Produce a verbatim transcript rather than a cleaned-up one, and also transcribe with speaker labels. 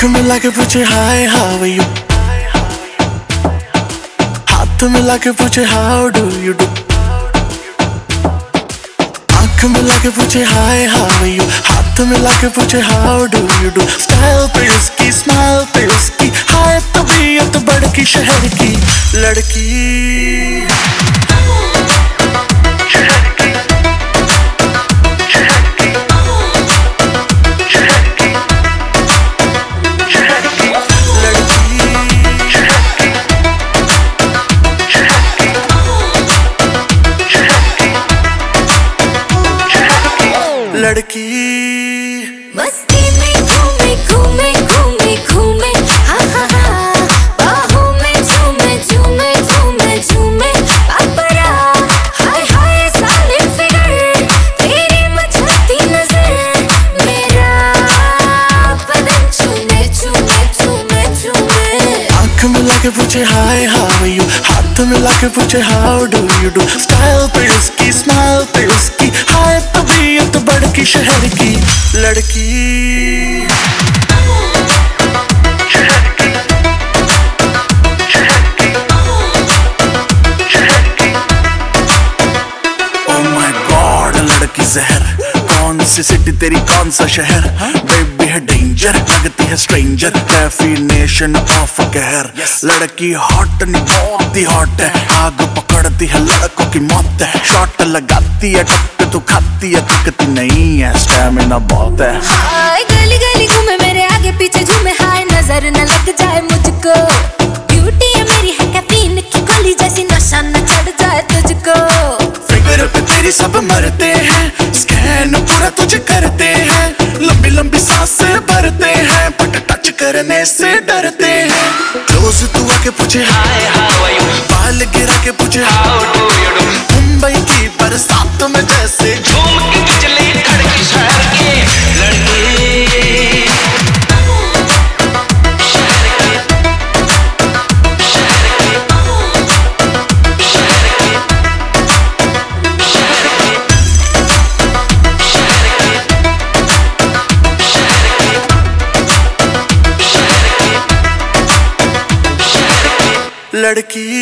Speaker 1: आंख मिला के पूछे हाय हाउ आर यू, हाथ मिला के पूछे हाउ डू यू डू। आंख मिला के पूछे हाय हाउ आर यू, हाथ मिला के पूछे how do you do. Style पे उसकी, स्माइल पे उसकी, हाय तबीयत बड़की शहर की लड़की। लड़की
Speaker 2: मस्ती में घूमे घूमे घूमे घूमे हा हा हा, बाहों में झूमे झूमे झूमे झूमे पापरा। हाय हाय सालिम फिगर, तेरी मचलती नजर, मेरा बदन चूमे चूमे चूमे चूमे।
Speaker 1: आंख मिला के पूछे हाय हाउ आर यू, हाथ मिला के पूछे how do you do. Style पे उसकी, स्माइल पे उसकी, हाय तबीयत बड़की शहर की लड़की। Oh my God, लड़की जहर, कौन सी सिटी तेरी कौन सा शहर। बेबी है डेंजर, लगती है स्ट्रेंजर, डेफिनेशन ऑफ कहर। लड़की हॉट नहीं बहुत ही हॉट है, आग पकड़ती है लड़कों की मौत है। शॉट लगाती है टक्कर तो खाती है, थकती नहीं है, स्टैमिना बहुत है।
Speaker 2: हाय गली गली घूमे मेरे आगे पीछे झूमे, हाय नजर न लग जाए मुझको। ब्यूटी है मेरी है कैफीन की गोली जैसी, नशा न चढ़ जाए तुझको।
Speaker 1: फिगर पे तेरी सब मरते हैं, स्कैन पूरा तुझे करते हैं। लंबी लंबी सांसें भरते हैं, बट टच करने से डरते हैं। क्लोज तू आके पूछे हाय हाउ आर यू, बाल गिरा के पूछे how do you do. Mumbai की बरसात में जैसे झूम की बिजली खड़की शहर की लड़की। लड़की